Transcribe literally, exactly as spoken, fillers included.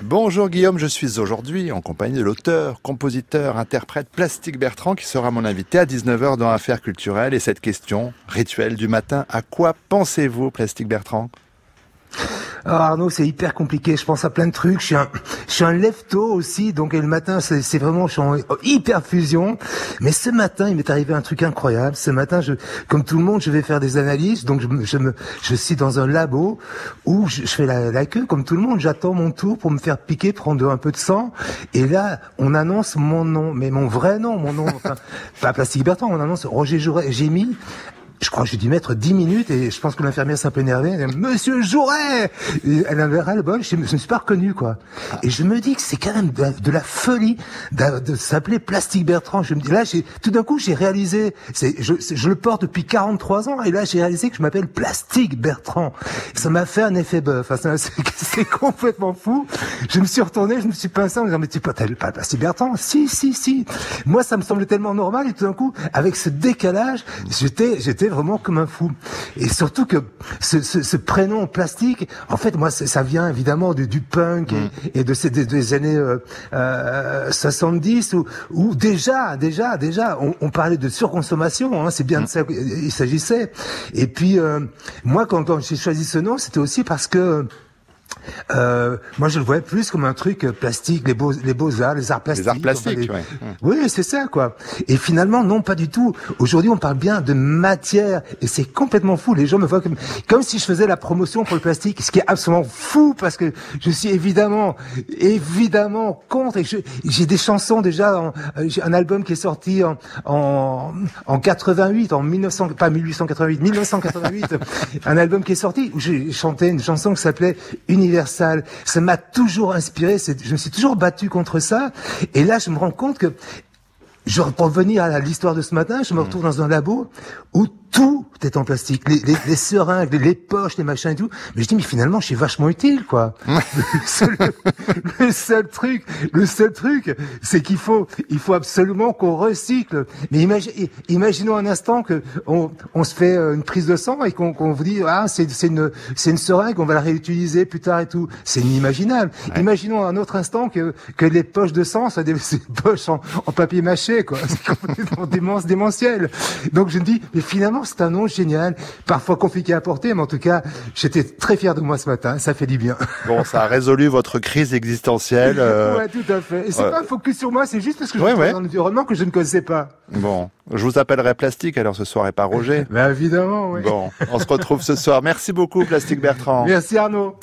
Bonjour Guillaume, je suis aujourd'hui en compagnie de l'auteur, compositeur, interprète Plastique Bertrand qui sera mon invité à dix-neuf heures dans Affaires culturelles. Et cette question, rituel du matin, à quoi pensez-vous Plastique Bertrand ? Alors Arnaud, c'est hyper compliqué. Je pense à plein de trucs. Je suis un, je suis un lève-tôt aussi, donc le matin, c'est, c'est vraiment, je suis en hyper fusion. Mais ce matin, il m'est arrivé un truc incroyable. Ce matin, je, comme tout le monde, je vais faire des analyses. Donc je, me, je me, je suis dans un labo où je, je fais la, la queue, comme tout le monde. J'attends mon tour pour me faire piquer, prendre un peu de sang. Et là, on annonce mon nom, mais mon vrai nom, mon nom, enfin, pas Plastique Bertrand. On annonce Roger Jouret. J'ai mis. Je crois que j'ai dû mettre dix minutes et je pense que l'infirmière s'est un peu énervée. Elle dit, Monsieur Jouret! Et elle avait ras le bol, je ne me suis pas reconnu, quoi. Et je me dis que c'est quand même de, de la folie de, de s'appeler Plastique Bertrand. Je me dis, là, j'ai, tout d'un coup, j'ai réalisé, c'est, je, c'est, je le porte depuis quarante-trois ans et là, j'ai réalisé que je m'appelle Plastique Bertrand. Ça m'a fait un effet bœuf. Enfin, c'est, c'est complètement fou. Je me suis retourné, je me suis pincé en me disant, mais tu pas, t'as pas Plastique Bertrand? Si, si, si. Moi, ça me semblait tellement normal et tout d'un coup, avec ce décalage, j'étais, j'étais vraiment comme un fou. Et surtout que ce, ce, ce prénom Plastique, en fait, moi, ça vient évidemment du, du punk et, mmh. et de ces des, des années euh, euh, soixante-dix où, où déjà, déjà, déjà, on, on parlait de surconsommation. Hein, c'est bien mmh. de ça qu'il s'agissait. Et puis, euh, moi, quand, quand j'ai choisi ce nom, c'était aussi parce que Euh, moi, je le voyais plus comme un truc plastique, les beaux, les beaux arts, les arts plastiques. Les arts plastiques, enfin, les... ouais. Oui, c'est ça, quoi. Et finalement, non, pas du tout. Aujourd'hui, on parle bien de matière, et c'est complètement fou. Les gens me voient comme, comme si je faisais la promotion pour le plastique, ce qui est absolument fou, parce que je suis évidemment, évidemment contre. Et je, j'ai des chansons déjà, en, j'ai un album qui est sorti en, en, en quatre-vingt-huit, en mille neuf cents, pas mille huit cent quatre-vingt-huit, mille neuf cent quatre-vingt-huit, un album qui est sorti où j'ai chanté une chanson qui s'appelait Universal. Ça m'a toujours inspiré, c'est, je me suis toujours battu contre ça, et là je me rends compte que, genre, pour revenir à l'histoire de ce matin, je me retrouve dans un labo où tout est en plastique, les, les, les seringues, les, les poches, les machins et tout. Mais je dis, mais finalement, je suis vachement utile, quoi. le, seul, le seul truc, le seul truc, c'est qu'il faut, il faut absolument qu'on recycle. Mais imagine, imaginons un instant que on, on se fait une prise de sang et qu'on, qu'on vous dit, ah, c'est, c'est une, c'est une seringue, on va la réutiliser plus tard et tout. C'est inimaginable. Ouais. Imaginons un autre instant que, que les poches de sang soient des, des poches en, en papier mâché, quoi. C'est complètement démence, démentiel. Donc je me dis, mais finalement, c'est un nom génial, parfois compliqué à porter, mais en tout cas, j'étais très fier de moi ce matin, ça fait du bien. Bon, ça a résolu votre crise existentielle. Euh... Ouais, tout à fait. Et c'est euh... pas un focus sur moi, c'est juste parce que je ouais, suis ouais. dans un environnement que je ne connaissais pas. Bon, je vous appellerai Plastique alors ce soir et pas Roger. Ben évidemment, oui. Bon, on se retrouve ce soir. Merci beaucoup, Plastique Bertrand. Merci Arnaud.